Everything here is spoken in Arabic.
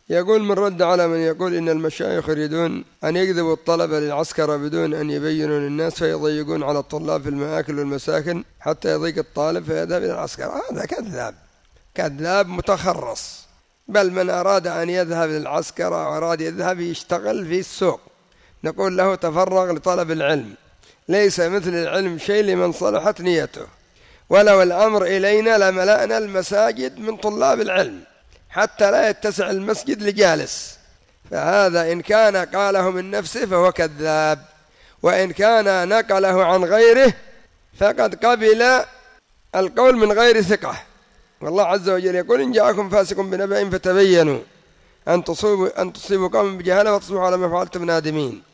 يقول من رد على من يقول إن المشايخ يريدون أن يجذبوا الطلبة للعسكرة بدون أن يبينوا للناس فيضيقون على الطلاب في المآكل والمساكن حتى يضيق الطالب فيذهب إلى العسكرة. هذا كذاب، كذاب متخرص. بل من أراد أن يذهب للعسكرة وأراد يذهب يشتغل في السوق نقول له تفرغ لطلب العلم، ليس مثل العلم شيء لمن صلحت نيته. ولو الأمر إلينا لملأنا المساجد من طلاب العلم حتى لا يتسع المسجد لجالس. فهذا إن كان قاله من نفسه فهو كذاب، وإن كان نقله عن غيره فقد قبل القول من غير ثقة. والله عز وجل يقول إن جاءكم فاسق بنبأ فتبينوا أن تصيبوا قوما بجهالة فتصبحوا على ما فعلتم نادمين.